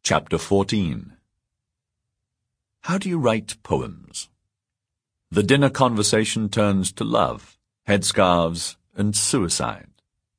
Chapter 14. How do you write poems? The dinner conversation turns to love, headscarves, and suicide.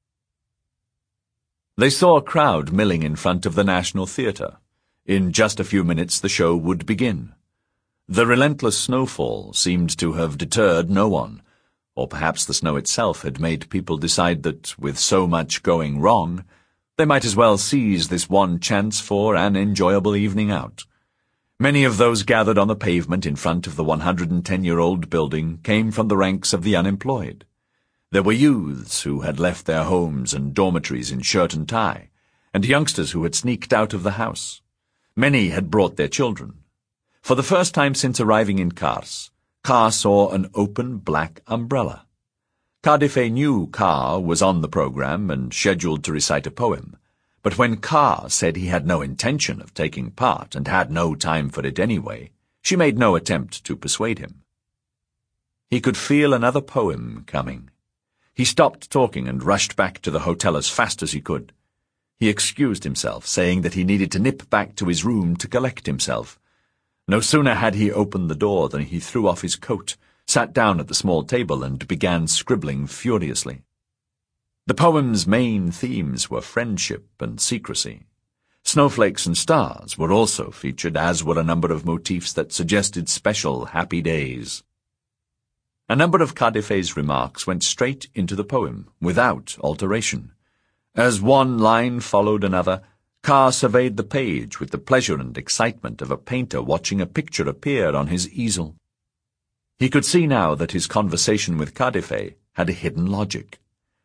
They saw a crowd milling in front of the National Theatre. In just a few minutes the show would begin. The relentless snowfall seemed to have deterred no one, or perhaps the snow itself had made people decide that, with so much going wrong, they might as well seize this one chance for an enjoyable evening out. Many of those gathered on the pavement in front of the 110-year-old building came from the ranks of the unemployed. There were youths who had left their homes and dormitories in shirt and tie, and youngsters who had sneaked out of the house. Many had brought their children. For the first time since arriving in Kars, Carr saw an open black umbrella. Cardife knew Carr was on the program and scheduled to recite a poem, but when Carr said he had no intention of taking part and had no time for it anyway, she made no attempt to persuade him. He could feel another poem coming. He stopped talking and rushed back to the hotel as fast as he could. He excused himself, saying that he needed to nip back to his room to collect himself. No sooner had he opened the door than he threw off his coat, sat down at the small table, and began scribbling furiously. The poem's main themes were friendship and secrecy. Snowflakes and stars were also featured, as were a number of motifs that suggested special happy days. A number of Cardife's remarks went straight into the poem, without alteration. As one line followed another, Carr surveyed the page with the pleasure and excitement of a painter watching a picture appear on his easel. He could see now that his conversation with Cardife had a hidden logic.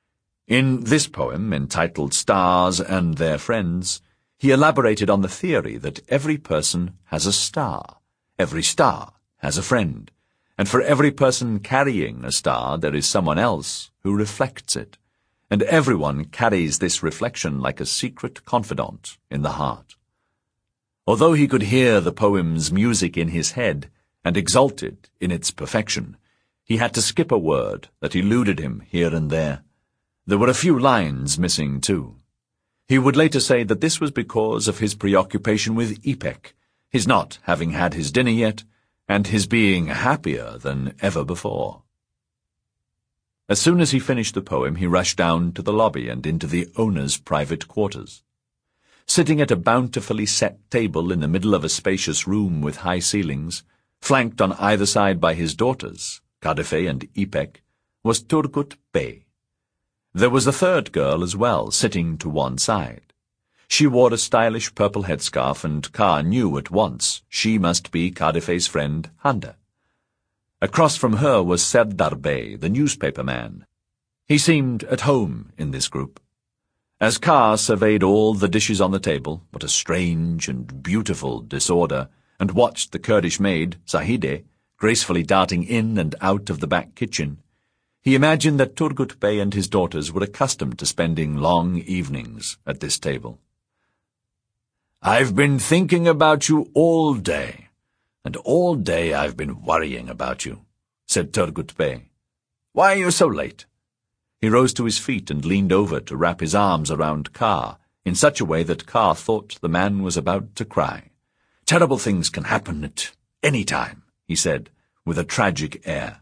In this poem, entitled Stars and Their Friends, he elaborated on the theory that every person has a star, every star has a friend, and for every person carrying a star there is someone else who reflects it, and everyone carries this reflection like a secret confidant in the heart. Although he could hear the poem's music in his head, and exulted in its perfection, he had to skip a word that eluded him here and there. There were a few lines missing, too. He would later say that this was because of his preoccupation with Ipek, his not having had his dinner yet, and his being happier than ever before. As soon as he finished the poem, he rushed down to the lobby and into the owner's private quarters. Sitting at a bountifully set table in the middle of a spacious room with high ceilings, flanked on either side by his daughters, Cardife and Ipek, was Turgut Bey. There was a third girl as well, sitting to one side. She wore a stylish purple headscarf, and Carr knew at once she must be Cardife's friend Hande. Across from her was Serdar Bey, the newspaper man. He seemed at home in this group. As Carr surveyed all the dishes on the table, what a strange and beautiful disorder, and watched the Kurdish maid, Zahide, gracefully darting in and out of the back kitchen, he imagined that Turgut Bey and his daughters were accustomed to spending long evenings at this table. "I've been thinking about you all day, and all day I've been worrying about you," said Turgut Bey. "Why are you so late?" He rose to his feet and leaned over to wrap his arms around Carr, in such a way that Carr thought the man was about to cry. "Terrible things can happen at any time," he said, with a tragic air.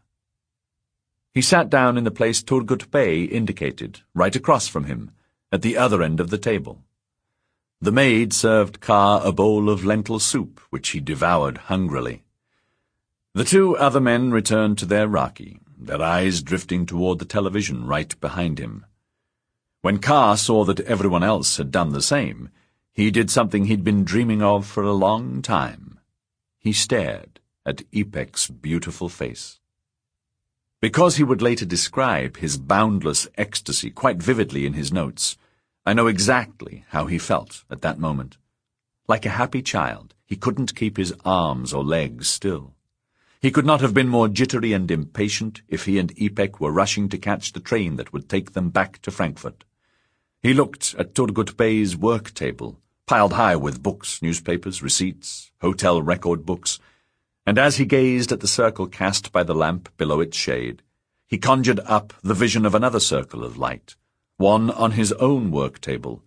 He sat down in the place Turgut Bey indicated, right across from him, at the other end of the table. The maid served Carr a bowl of lentil soup, which he devoured hungrily. The two other men returned to their raki, their eyes drifting toward the television right behind him. When Carr saw that everyone else had done the same, he did something he'd been dreaming of for a long time. He stared at Ipek's beautiful face. Because he would later describe his boundless ecstasy quite vividly in his notes, I know exactly how he felt at that moment. Like a happy child, he couldn't keep his arms or legs still. He could not have been more jittery and impatient if he and Ipek were rushing to catch the train that would take them back to Frankfurt. He looked at Turgut Bey's work table, piled high with books, newspapers, receipts, hotel record books, and as he gazed at the circle cast by the lamp below its shade, he conjured up the vision of another circle of light, one on his own work table,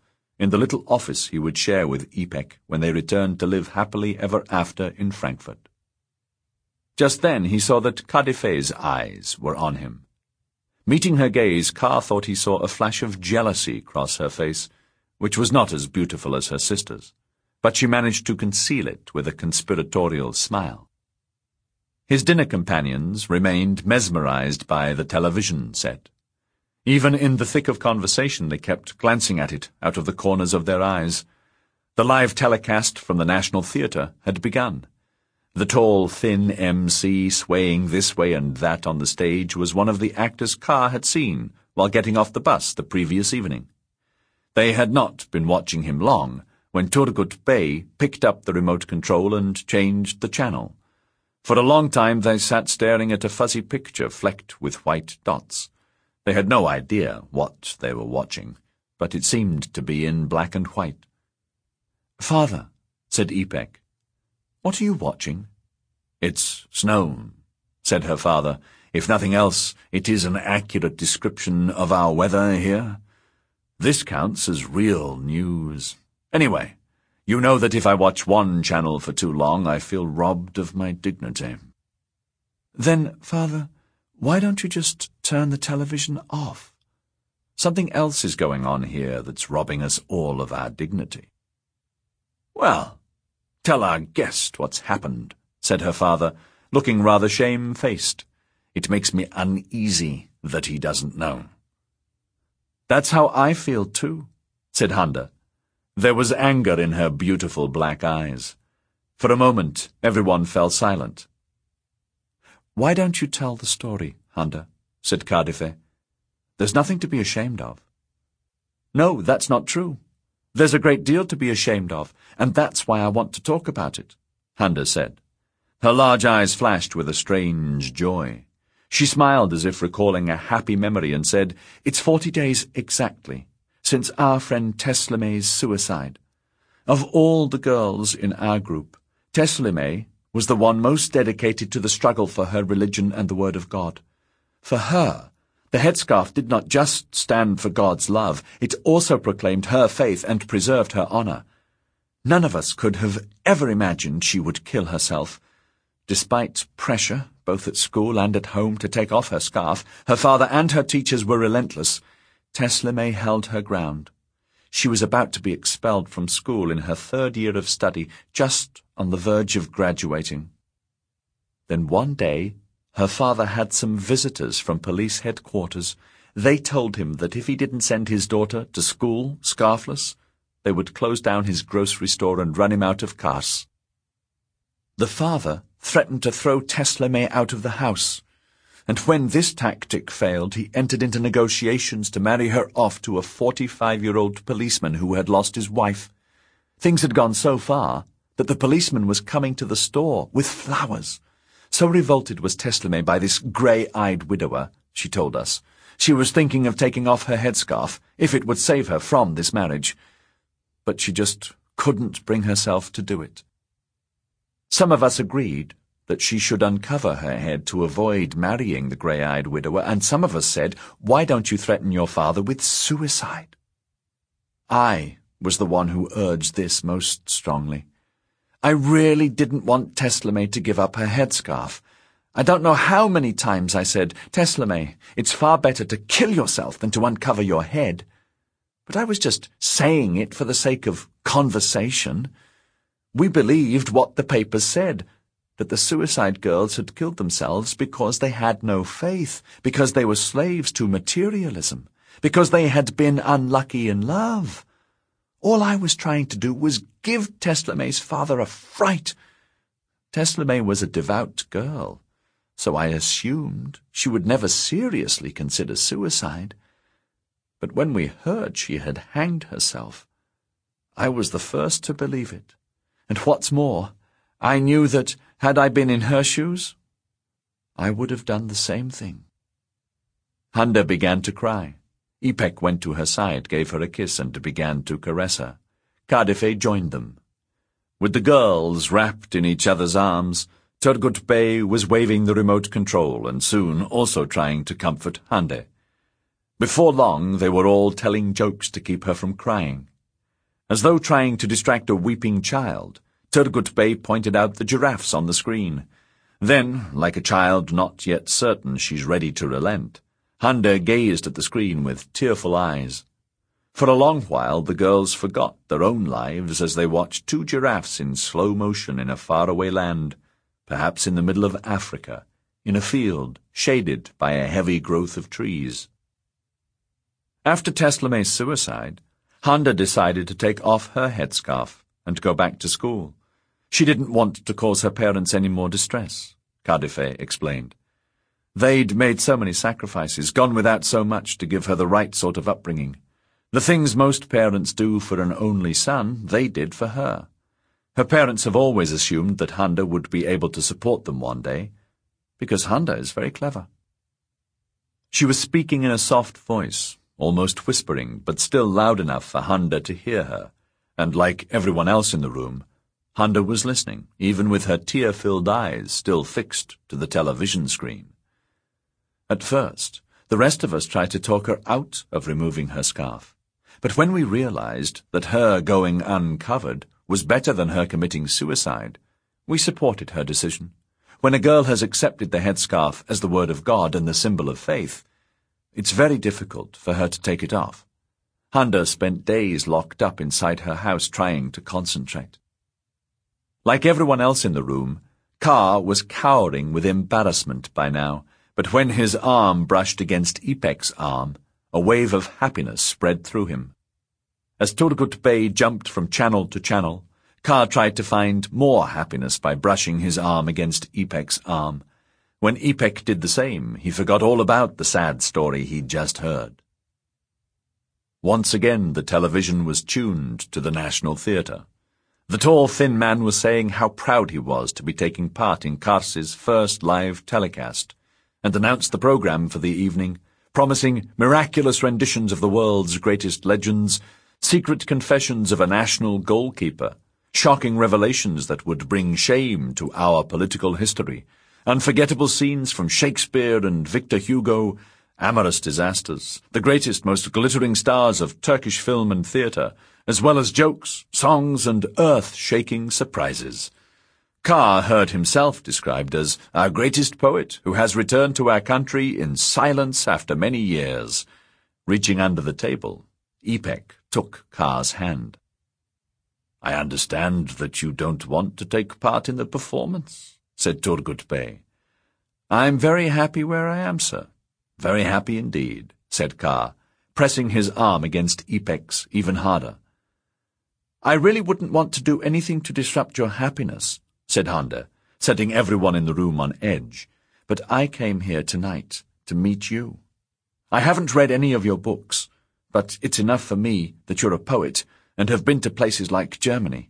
in the little office he would share with Ipek when they returned to live happily ever after in Frankfurt. Just then he saw that Kadife's eyes were on him. Meeting her gaze, Carr thought he saw a flash of jealousy cross her face, which was not as beautiful as her sister's, but she managed to conceal it with a conspiratorial smile. His dinner companions remained mesmerized by the television set. Even in the thick of conversation they kept glancing at it out of the corners of their eyes. The live telecast from the National Theatre had begun. The tall, thin MC swaying this way and that on the stage was one of the actors Carr had seen while getting off the bus the previous evening. They had not been watching him long when Turgut Bey picked up the remote control and changed the channel. For a long time they sat staring at a fuzzy picture flecked with white dots. They had no idea what they were watching, but it seemed to be in black and white. "Father," said Ipek, "what are you watching?" "It's snow," said her father. "If nothing else, it is an accurate description of our weather here. This counts as real news. Anyway, you know that if I watch one channel for too long, I feel robbed of my dignity." "Then, Father, why don't you just turn the television off? Something else is going on here that's robbing us all of our dignity." "Well, tell our guest what's happened," said her father, looking rather shamefaced. "It makes me uneasy that he doesn't know." "That's how I feel too," said Handa. There was anger in her beautiful black eyes. For a moment, everyone fell silent. "Why don't you tell the story, Handa?" said Kadife. "There's nothing to be ashamed of." "No, that's not true. There's a great deal to be ashamed of, and that's why I want to talk about it," Handa said. Her large eyes flashed with a strange joy. She smiled as if recalling a happy memory and said, "It's 40 days exactly since our friend Tesleme's suicide. Of all the girls in our group, Tesleme was the one most dedicated to the struggle for her religion and the word of God. For her, the headscarf did not just stand for God's love, it also proclaimed her faith and preserved her honor. None of us could have ever imagined she would kill herself. Despite pressure, both at school and at home, to take off her scarf, her father and her teachers were relentless. Tesleme held her ground. She was about to be expelled from school in her 3rd year of study, just on the verge of graduating. Then one day, her father had some visitors from police headquarters. They told him that if he didn't send his daughter to school scarfless, they would close down his grocery store and run him out of Kars. The father threatened to throw Tesleme out of the house, and when this tactic failed, he entered into negotiations to marry her off to a 45-year-old policeman who had lost his wife. Things had gone so far that the policeman was coming to the store with flowers. So revolted was Tesleme by this grey-eyed widower, she told us. She was thinking of taking off her headscarf if it would save her from this marriage. But she just couldn't bring herself to do it. Some of us agreed that she should uncover her head to avoid marrying the grey-eyed widower, and some of us said, "Why don't you threaten your father with suicide?" I was the one who urged this most strongly. I really didn't want Tesleme to give up her headscarf. I don't know how many times I said, "Tesleme, it's far better to kill yourself than to uncover your head." But I was just saying it for the sake of conversation. We believed what the papers said, that the suicide girls had killed themselves because they had no faith, because they were slaves to materialism, because they had been unlucky in love. All I was trying to do was give Tesleme's father a fright. Tesleme was a devout girl, so I assumed she would never seriously consider suicide. But when we heard she had hanged herself, I was the first to believe it. And what's more, I knew that, had I been in her shoes, I would have done the same thing. Handa began to cry. Ipek went to her side, gave her a kiss, and began to caress her. Kadife joined them. With the girls wrapped in each other's arms, Turgut Bey was waving the remote control and soon also trying to comfort Hande. Before long, they were all telling jokes to keep her from crying. As though trying to distract a weeping child, Turgut Bey pointed out the giraffes on the screen. Then, like a child not yet certain she's ready to relent, Hande gazed at the screen with tearful eyes. For a long while the girls forgot their own lives as they watched two giraffes in slow motion in a faraway land, perhaps in the middle of Africa, in a field shaded by a heavy growth of trees. After Tesleme's suicide, Hande decided to take off her headscarf and go back to school. She didn't want to cause her parents any more distress, Kadife explained. They'd made so many sacrifices, gone without so much to give her the right sort of upbringing. The things most parents do for an only son, they did for her. Her parents have always assumed that Hande would be able to support them one day, because Hande is very clever. She was speaking in a soft voice, almost whispering, but still loud enough for Hande to hear her, and like everyone else in the room, Hande was listening, even with her tear-filled eyes still fixed to the television screen. At first, the rest of us tried to talk her out of removing her scarf. But when we realized that her going uncovered was better than her committing suicide, we supported her decision. When a girl has accepted the headscarf as the word of God and the symbol of faith, it's very difficult for her to take it off. Hande spent days locked up inside her house trying to concentrate. Like everyone else in the room, Ka was cowering with embarrassment by now, but when his arm brushed against Ipek's arm, a wave of happiness spread through him. As Turgut Bey jumped from channel to channel, Ka tried to find more happiness by brushing his arm against Ipek's arm. When Ipek did the same, he forgot all about the sad story he'd just heard. Once again the television was tuned to the National Theatre. The tall, thin man was saying how proud he was to be taking part in Kars's first live telecast, and announced the program for the evening, promising miraculous renditions of the world's greatest legends, secret confessions of a national goalkeeper, shocking revelations that would bring shame to our political history, unforgettable scenes from Shakespeare and Victor Hugo, amorous disasters, the greatest, most glittering stars of Turkish film and theatre, as well as jokes, songs, and earth-shaking surprises. Ka heard himself described as our greatest poet who has returned to our country in silence after many years. Reaching under the table, Ipek took Ka's hand. "I understand that you don't want to take part in the performance," said Turgut Bey. "I'm very happy where I am, sir. Very happy indeed," said Ka, pressing his arm against Ipek's even harder. "I really wouldn't want to do anything to disrupt your happiness," said Hande, setting everyone in the room on edge, "but I came here tonight to meet you. I haven't read any of your books, but it's enough for me that you're a poet and have been to places like Germany.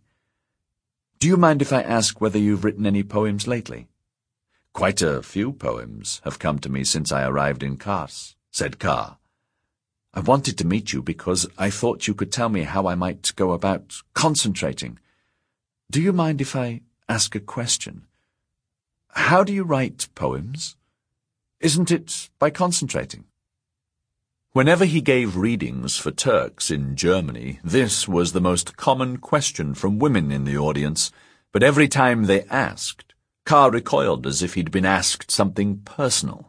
Do you mind if I ask whether you've written any poems lately?" "Quite a few poems have come to me since I arrived in Kars," said Ka. "I wanted to meet you because I thought you could tell me how I might go about concentrating. Do you mind if I ask a question? How do you write poems? Isn't it by concentrating?" Whenever he gave readings for Turks in Germany, this was the most common question from women in the audience, but every time they asked, Ka recoiled as if he'd been asked something personal.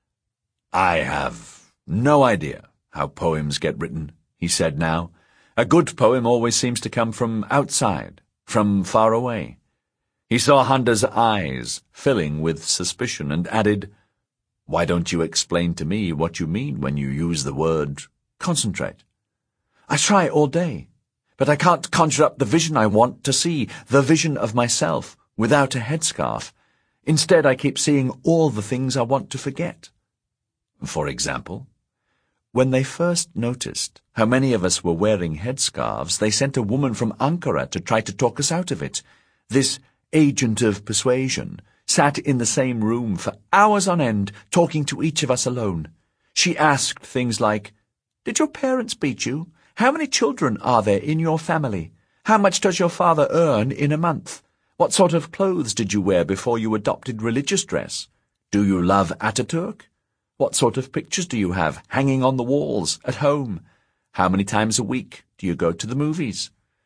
"I have no idea how poems get written," he said now. "A good poem always seems to come from outside, from far away." He saw Hande's eyes filling with suspicion and added, "Why don't you explain to me what you mean when you use the word concentrate?" "I try all day, but I can't conjure up the vision I want to see, the vision of myself, without a headscarf. Instead, I keep seeing all the things I want to forget." "For example?" "When they first noticed how many of us were wearing headscarves, they sent a woman from Ankara to try to talk us out of it. This agent of persuasion sat in the same room for hours on end, talking to each of us alone. She asked things like, 'Did your parents beat you? How many children are there in your family? How much does your father earn in a month? What sort of clothes did you wear before you adopted religious dress? Do you love Ataturk? What sort of pictures do you have hanging on the walls at home? How many times a week do you go to the movies?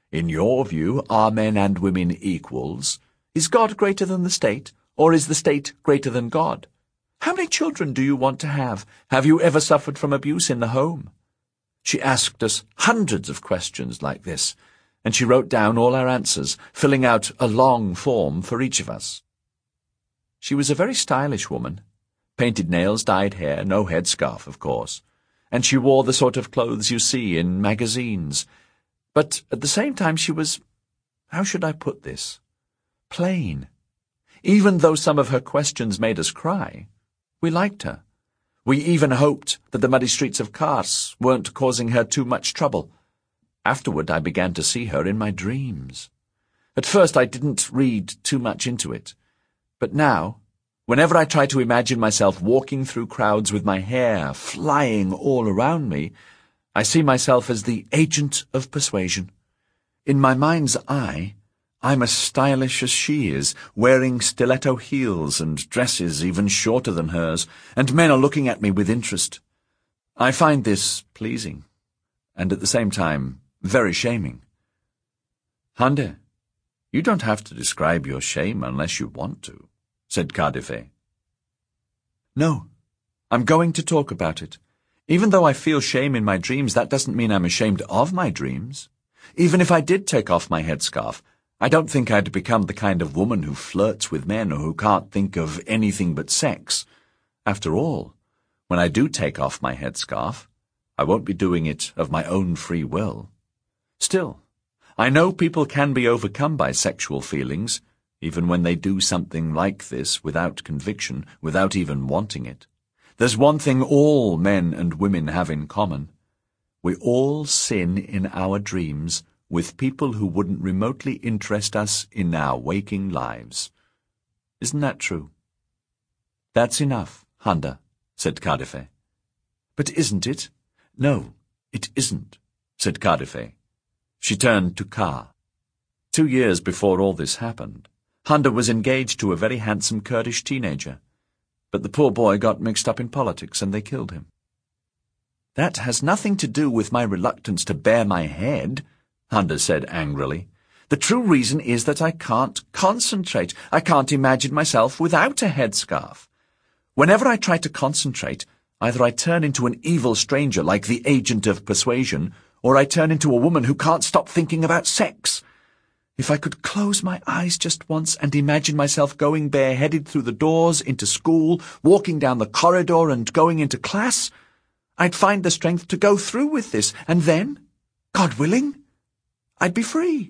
In your view, are men and women equals? Is God greater than the state, or is the state greater than God? How many children do you want to have? Have you ever suffered from abuse in the home? She asked us hundreds of questions like this, and she wrote down all our answers, filling out a long form for each of us. She was a very stylish woman. Painted nails, dyed hair, no headscarf, of course, and she wore the sort of clothes you see in magazines. But at the same time she was, how should I put this, plain. Even though some of her questions made us cry, we liked her. We even hoped that the muddy streets of Kars weren't causing her too much trouble. Afterward I began to see her in my dreams. At first I didn't read too much into it, but now, whenever I try to imagine myself walking through crowds with my hair flying all around me, I see myself as the agent of persuasion. In my mind's eye, I'm as stylish as she is, wearing stiletto heels and dresses even shorter than hers, and men are looking at me with interest. I find this pleasing, and at the same time very shaming. Hande, you don't have to describe your shame unless you want to, said Kadife. No, I'm going to talk about it. Even though I feel shame in my dreams, that doesn't mean I'm ashamed of my dreams. Even if I did take off my headscarf, I don't think I'd become the kind of woman who flirts with men or who can't think of anything but sex. After all, when I do take off my headscarf, I won't be doing it of my own free will. Still, I know people can be overcome by sexual feelings, even when they do something like this without conviction, without even wanting it. There's one thing all men and women have in common. We all sin in our dreams with people who wouldn't remotely interest us in our waking lives. Isn't that true? That's enough, Hande, said Kadife. But isn't it? No, it isn't, said Kadife. She turned to Ka. 2 years before all this happened, Hande was engaged to a very handsome Kurdish teenager, but the poor boy got mixed up in politics and they killed him. That has nothing to do with my reluctance to bare my head, Hande said angrily. The true reason is that I can't concentrate. I can't imagine myself without a headscarf. Whenever I try to concentrate, either I turn into an evil stranger like the agent of persuasion, or I turn into a woman who can't stop thinking about sex. If I could close my eyes just once and imagine myself going bareheaded through the doors into school, walking down the corridor and going into class, I'd find the strength to go through with this, and then, God willing, I'd be free.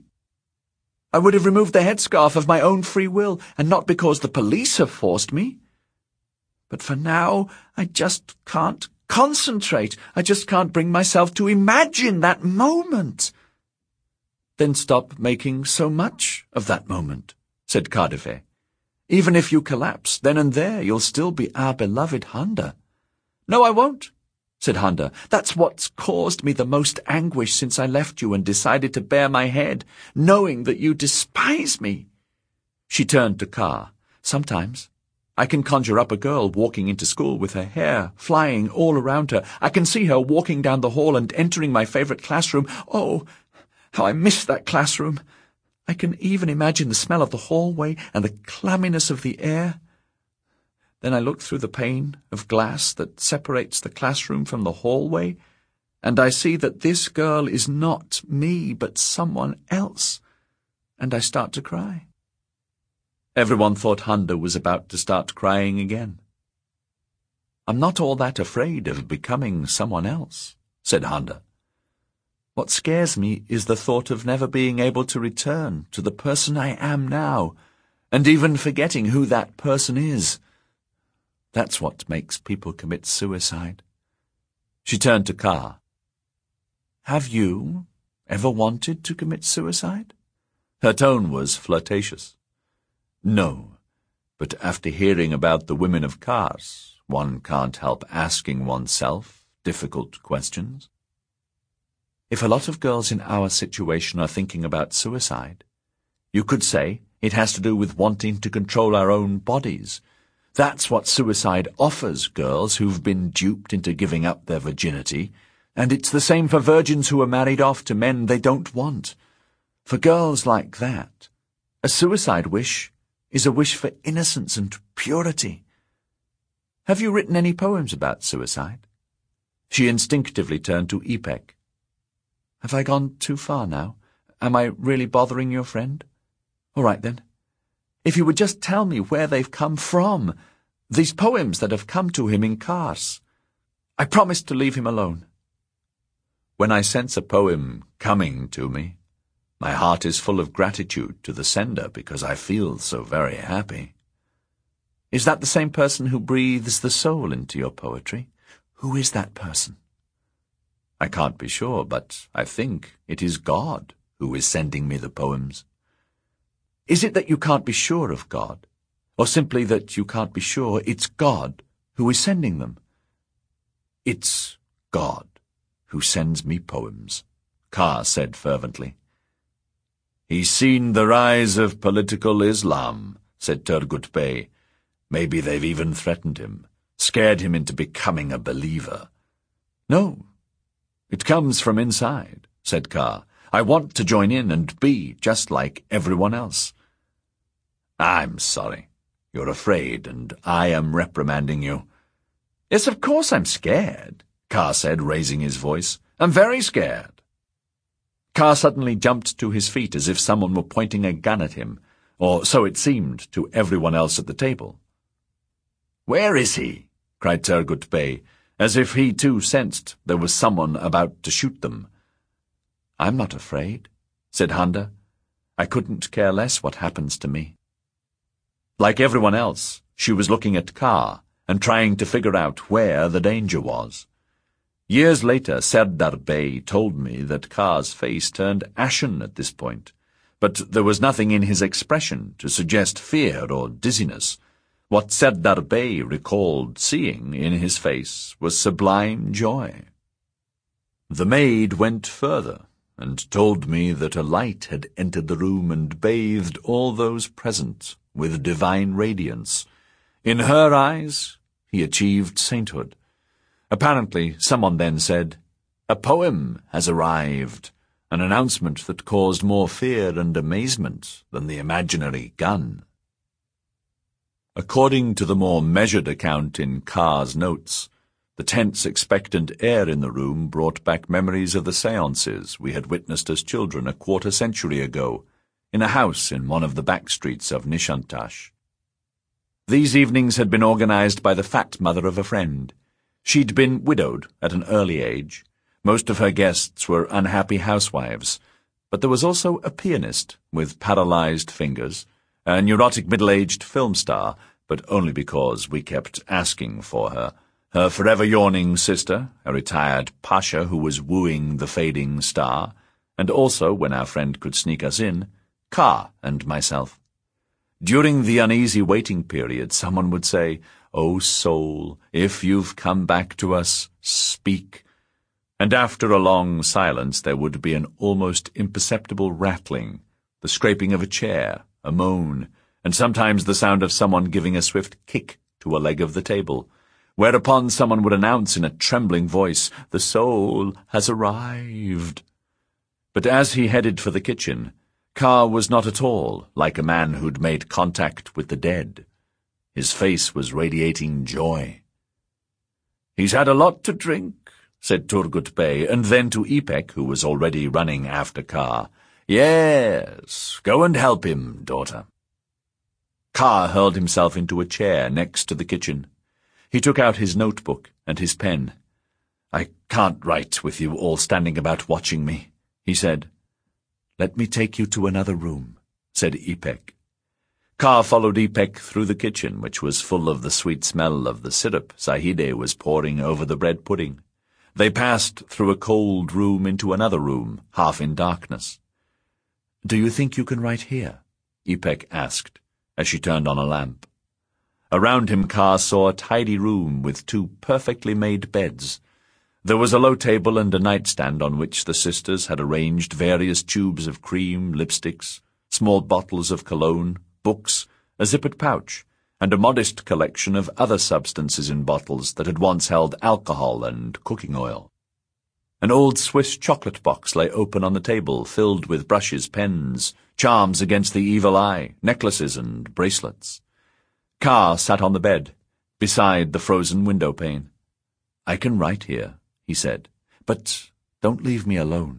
I would have removed the headscarf of my own free will, and not because the police have forced me. But for now, I just can't concentrate. I just can't bring myself to imagine that moment. Then stop making so much of that moment, said Kadife. Even if you collapse, then and there you'll still be our beloved Hande. No, I won't, said Hande. That's what's caused me the most anguish since I left you and decided to bare my head, knowing that you despise me. She turned to Ka. Sometimes I can conjure up a girl walking into school with her hair flying all around her. I can see her walking down the hall and entering my favorite classroom. Oh, how I miss that classroom. I can even imagine the smell of the hallway and the clamminess of the air. Then I look through the pane of glass that separates the classroom from the hallway, and I see that this girl is not me, but someone else, and I start to cry. Everyone thought Hande was about to start crying again. I'm not all that afraid of becoming someone else, said Hande. What scares me is the thought of never being able to return to the person I am now, and even forgetting who that person is. That's what makes people commit suicide. She turned to Ka. Have you ever wanted to commit suicide? Her tone was flirtatious. No, but after hearing about the women of Kars, one can't help asking oneself difficult questions. If a lot of girls in our situation are thinking about suicide, you could say it has to do with wanting to control our own bodies. That's what suicide offers girls who've been duped into giving up their virginity, and it's the same for virgins who are married off to men they don't want. For girls like that, a suicide wish is a wish for innocence and purity. Have you written any poems about suicide? She instinctively turned to Ipek. Have I gone too far now? Am I really bothering your friend? All right, then. If you would just tell me where they've come from, these poems that have come to him in Kars. I promise to leave him alone. When I sense a poem coming to me, my heart is full of gratitude to the sender because I feel so very happy. Is that the same person who breathes the soul into your poetry? Who is that person? I can't be sure, but I think it is God who is sending me the poems. Is it that you can't be sure of God, or simply that you can't be sure it's God who is sending them? It's God who sends me poems, Kar said fervently. He's seen the rise of political Islam, said Turgut Bey. Maybe they've even threatened him, scared him into becoming a believer. No, it comes from inside, said Kar. I want to join in and be just like everyone else. I'm sorry. You're afraid, and I am reprimanding you. Yes, of course I'm scared, Kar said, raising his voice. I'm very scared. Kar suddenly jumped to his feet as if someone were pointing a gun at him, or so it seemed to everyone else at the table. Where is he? Cried Turgut Bey, as if he too sensed there was someone about to shoot them. I'm not afraid, said Handa. I couldn't care less what happens to me. Like everyone else, she was looking at Kar and trying to figure out where the danger was. Years later, Serdar Bey told me that Kar's face turned ashen at this point, but there was nothing in his expression to suggest fear or dizziness. What Serdar Bey recalled seeing in his face was sublime joy. The maid went further and told me that a light had entered the room and bathed all those present with divine radiance. In her eyes, he achieved sainthood. Apparently, someone then said, "A poem has arrived," an announcement that caused more fear and amazement than the imaginary gun. According to the more measured account in Kar's notes, the tense, expectant air in the room brought back memories of the séances we had witnessed as children a quarter-century ago, in a house in one of the back streets of Nishantash. These evenings had been organized by the fat mother of a friend. She'd been widowed at an early age. Most of her guests were unhappy housewives, but there was also a pianist with paralyzed fingers, a neurotic middle-aged film star, but only because we kept asking for her, her forever yawning sister, a retired pasha who was wooing the fading star, and also, when our friend could sneak us in, Kar and myself. During the uneasy waiting period, someone would say, "Oh, soul, if you've come back to us, speak." And after a long silence there would be an almost imperceptible rattling, the scraping of a chair, a moan, and sometimes the sound of someone giving a swift kick to a leg of the table, whereupon someone would announce in a trembling voice, "The soul has arrived." But as he headed for the kitchen, Kar was not at all like a man who'd made contact with the dead. His face was radiating joy. "He's had a lot to drink," said Turgut Bey, and then to Ipek, who was already running after Kar, "Yes, go and help him, daughter." Kar hurled himself into a chair next to the kitchen. He took out his notebook and his pen. "I can't write with you all standing about watching me," he said. "Let me take you to another room," said Ipek. Kar followed Ipek through the kitchen, which was full of the sweet smell of the syrup Zahide was pouring over the bread pudding. They passed through a cold room into another room, half in darkness. "Do you think you can write here?" Ipek asked, as she turned on a lamp. Around him Kar saw a tidy room with 2 perfectly made beds. There was a low table and a nightstand on which the sisters had arranged various tubes of cream, lipsticks, small bottles of cologne, books, a zippered pouch, and a modest collection of other substances in bottles that had once held alcohol and cooking oil. An old Swiss chocolate box lay open on the table, filled with brushes, pens, charms against the evil eye, necklaces and bracelets. Carr sat on the bed, beside the frozen window pane. "I can write here," he said, "but don't leave me alone."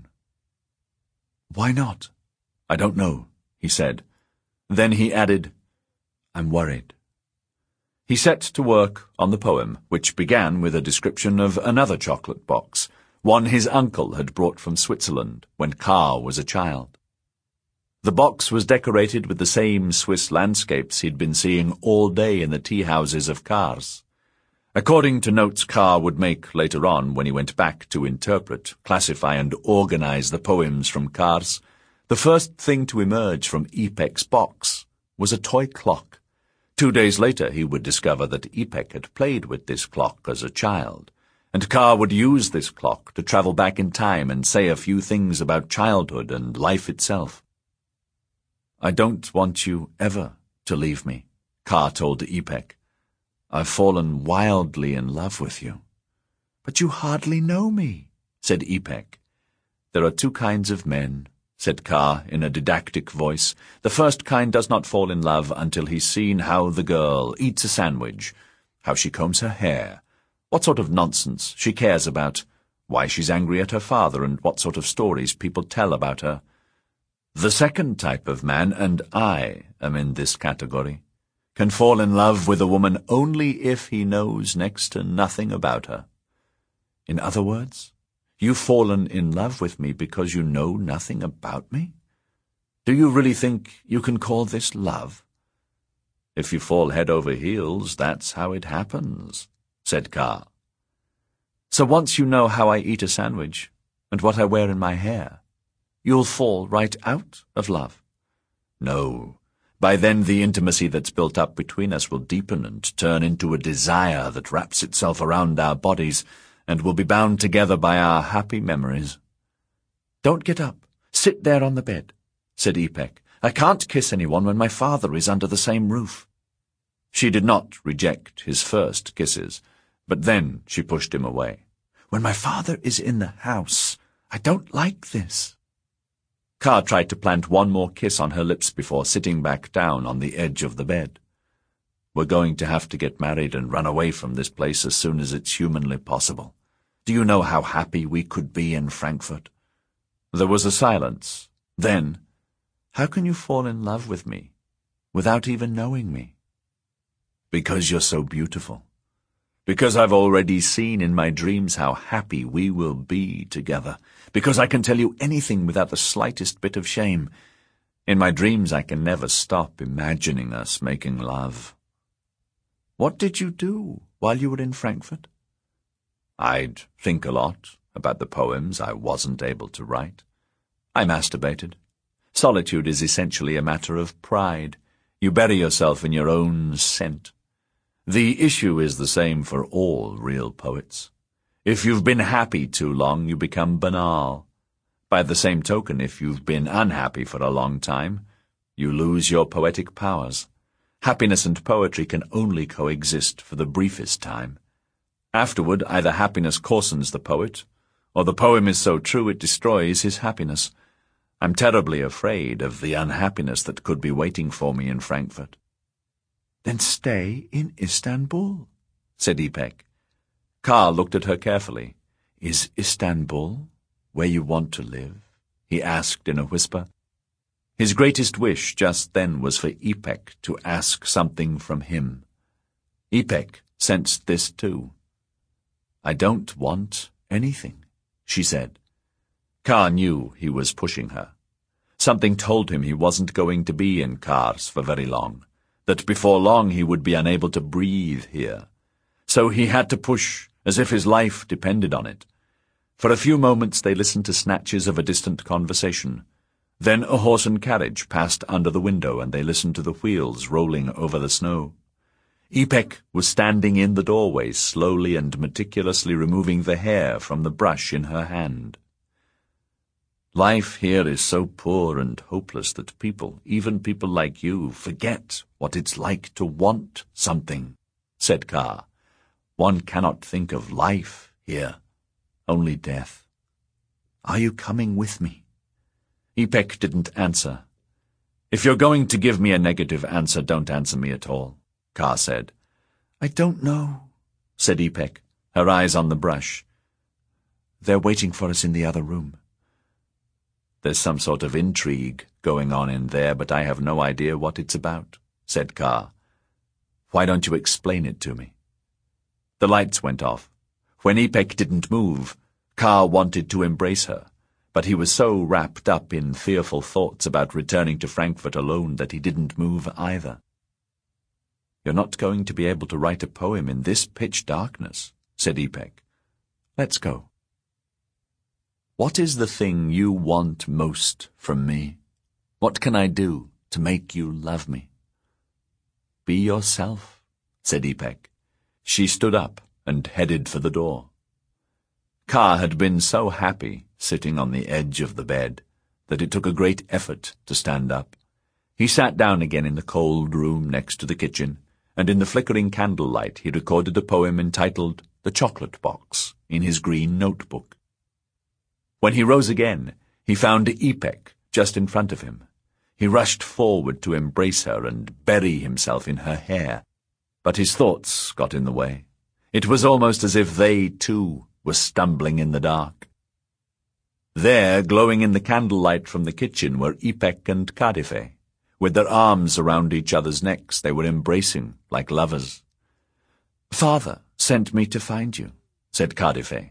"Why not?" "I don't know," he said. Then he added, "I'm worried." He set to work on the poem, which began with a description of another chocolate box, one his uncle had brought from Switzerland when Carr was a child. The box was decorated with the same Swiss landscapes he'd been seeing all day in the tea-houses of Kars. According to notes Carr would make later on when he went back to interpret, classify and organize the poems from Kars, the first thing to emerge from Ipek's box was a toy clock. 2 days later he would discover that Ipek had played with this clock as a child, and Carr would use this clock to travel back in time and say a few things about childhood and life itself. "I don't want you ever to leave me," Carr told Ipek. "I've fallen wildly in love with you." "But you hardly know me," said Ipek. "There are 2 kinds of men," said Carr in a didactic voice. "The first kind does not fall in love until he's seen how the girl eats a sandwich, how she combs her hair, what sort of nonsense she cares about, why she's angry at her father, and what sort of stories people tell about her. The second type of man, and I am in this category, can fall in love with a woman only if he knows next to nothing about her. In other words, you've fallen in love with me because you know nothing about me? Do you really think you can call this love?" "If you fall head over heels, that's how it happens," said Carr. "So once you know how I eat a sandwich, and what I wear in my hair, you'll fall right out of love?" "No. By then the intimacy that's built up between us will deepen and turn into a desire that wraps itself around our bodies and will be bound together by our happy memories." "Don't get up. Sit there on the bed," said Ipek. "I can't kiss anyone when my father is under the same roof." She did not reject his first kisses, but then she pushed him away. "When my father is in the house, I don't like this." Carr tried to plant one more kiss on her lips before sitting back down on the edge of the bed. "We're going to have to get married and run away from this place as soon as it's humanly possible. Do you know how happy we could be in Frankfurt?" There was a silence. Then, "How can you fall in love with me without even knowing me?" "Because you're so beautiful. Because I've already seen in my dreams how happy we will be together. Because I can tell you anything without the slightest bit of shame. In my dreams I can never stop imagining us making love." "What did you do while you were in Frankfurt?" "I'd think a lot about the poems I wasn't able to write. I masturbated. Solitude is essentially a matter of pride. You bury yourself in your own scent. The issue is the same for all real poets. If you've been happy too long, you become banal. By the same token, if you've been unhappy for a long time, you lose your poetic powers. Happiness and poetry can only coexist for the briefest time. Afterward, either happiness coarsens the poet, or the poem is so true it destroys his happiness. I'm terribly afraid of the unhappiness that could be waiting for me in Frankfurt." "Then stay in Istanbul," said Ipek. Carr looked at her carefully. "Is Istanbul where you want to live?" he asked in a whisper. His greatest wish just then was for Ipek to ask something from him. Ipek sensed this too. "I don't want anything," she said. Carr knew he was pushing her. Something told him he wasn't going to be in Kars for very long, that before long he would be unable to breathe here. So he had to push as if his life depended on it. For a few moments they listened to snatches of a distant conversation. Then a horse and carriage passed under the window, and they listened to the wheels rolling over the snow. Ipek was standing in the doorway, slowly and meticulously removing the hair from the brush in her hand. "Life here is so poor and hopeless that people, even people like you, forget what it's like to want something," said Carr. "One cannot think of life here, only death." Are you coming with me?" Ipek didn't answer. "If you're going to give me a negative answer, don't answer me at all," Kaa said. "I don't know," said Ipek, her eyes on the brush. "They're waiting for us in the other room." "There's some sort of intrigue going on in there, but I have no idea what it's about," said Kaa. "Why don't you explain it to me?" The lights went off. When Ipek didn't move, Kaa wanted to embrace her, but he was so wrapped up in fearful thoughts about returning to Frankfurt alone that he didn't move either. "You're not going to be able to write a poem in this pitch darkness," said Ipek. "Let's go." "What is the thing you want most from me? What can I do to make you love me?" "Be yourself," said Ipek. She stood up and headed for the door. Kaa had been so happy sitting on the edge of the bed that it took a great effort to stand up. He sat down again in the cold room next to the kitchen, and in the flickering candlelight he recorded a poem entitled "The Chocolate Box" in his green notebook. When he rose again, he found Ipek just in front of him. He rushed forward to embrace her and bury himself in her hair, but his thoughts got in the way. It was almost as if they, too, were stumbling in the dark. There, glowing in the candlelight from the kitchen, were Ipek and Kadife. With their arms around each other's necks, they were embracing like lovers. "Father sent me to find you," said Kadife.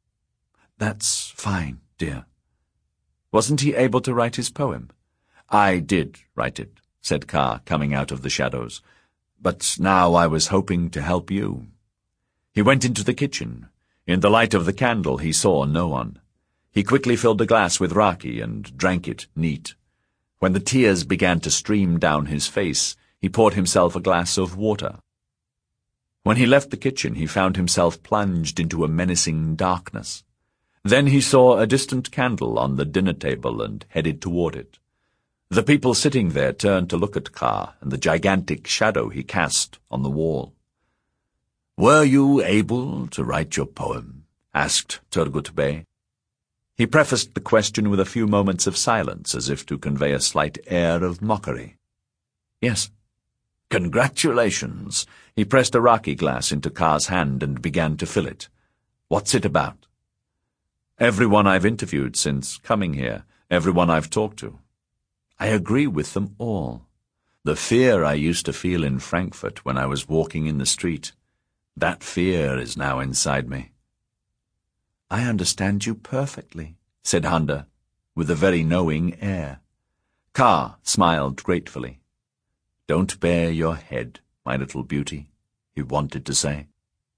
"That's fine, dear." "Wasn't he able to write his poem?" "I did write it," said Kaa, coming out of the shadows. "But now I was hoping to help you." He went into the kitchen. In the light of the candle he saw no one. He quickly filled a glass with raki and drank it neat. When the tears began to stream down his face, he poured himself a glass of water. When he left the kitchen, he found himself plunged into a menacing darkness. Then he saw a distant candle on the dinner table and headed toward it. The people sitting there turned to look at Kaa and the gigantic shadow he cast on the wall. "Were you able to write your poem?" asked Turgut Bey. He prefaced the question with a few moments of silence, as if to convey a slight air of mockery. "Yes." "Congratulations." He pressed a raki glass into Kaa's hand and began to fill it. "What's it about?" "Everyone I've interviewed since coming here, everyone I've talked to. I agree with them all. The fear I used to feel in Frankfurt when I was walking in the street, that fear is now inside me." "I understand you perfectly," said Handa, with a very knowing air. Kaa smiled gratefully. "Don't bare your head, my little beauty," he wanted to say.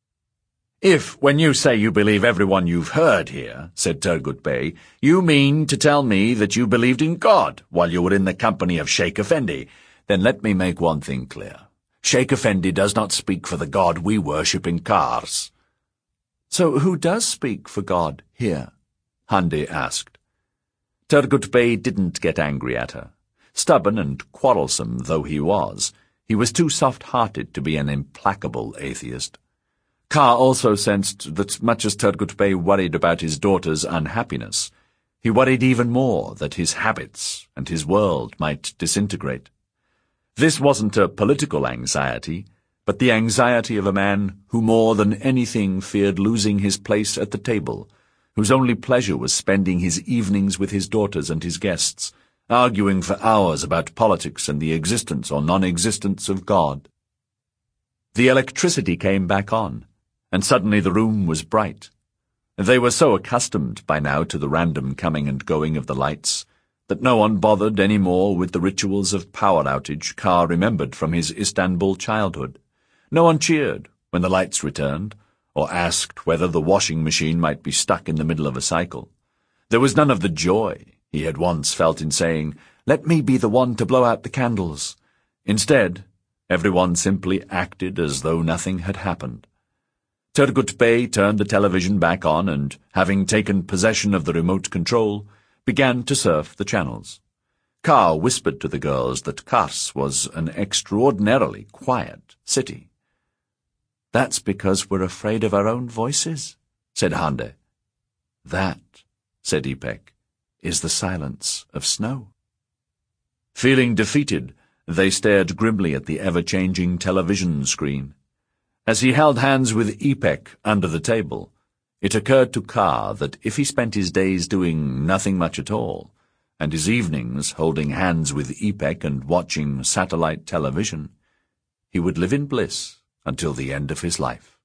"If, when you say you believe everyone you've heard here," said Turgut Bey, "you mean to tell me that you believed in God while you were in the company of Sheikh Effendi, then let me make one thing clear. Sheikh Effendi does not speak for the God we worship in Kars." "So who does speak for God here?" Handi asked. Turgut Bey didn't get angry at her. Stubborn and quarrelsome though he was too soft-hearted to be an implacable atheist. Kaa also sensed that much as Turgut Bey worried about his daughter's unhappiness, he worried even more that his habits and his world might disintegrate. This wasn't a political anxiety, but the anxiety of a man who more than anything feared losing his place at the table, whose only pleasure was spending his evenings with his daughters and his guests, arguing for hours about politics and the existence or non-existence of God. The electricity came back on, and suddenly the room was bright. They were so accustomed by now to the random coming and going of the lights that no one bothered any more with the rituals of power outage Kaa remembered from his Istanbul childhood. No one cheered when the lights returned, or asked whether the washing machine might be stuck in the middle of a cycle. There was none of the joy he had once felt in saying, "Let me be the one to blow out the candles." Instead, everyone simply acted as though nothing had happened. Turgut Bey turned the television back on and, having taken possession of the remote control, began to surf the channels. Kaa whispered to the girls that Kars was an extraordinarily quiet city. "That's because we're afraid of our own voices," said Hande. "That," said Ipek, is the silence of snow. Feeling defeated, they stared grimly at the ever-changing television screen. As he held hands with Ipek under the table, it occurred to Kaa that if he spent his days doing nothing much at all, and his evenings holding hands with Ipek and watching satellite television, he would live in bliss until the end of his life.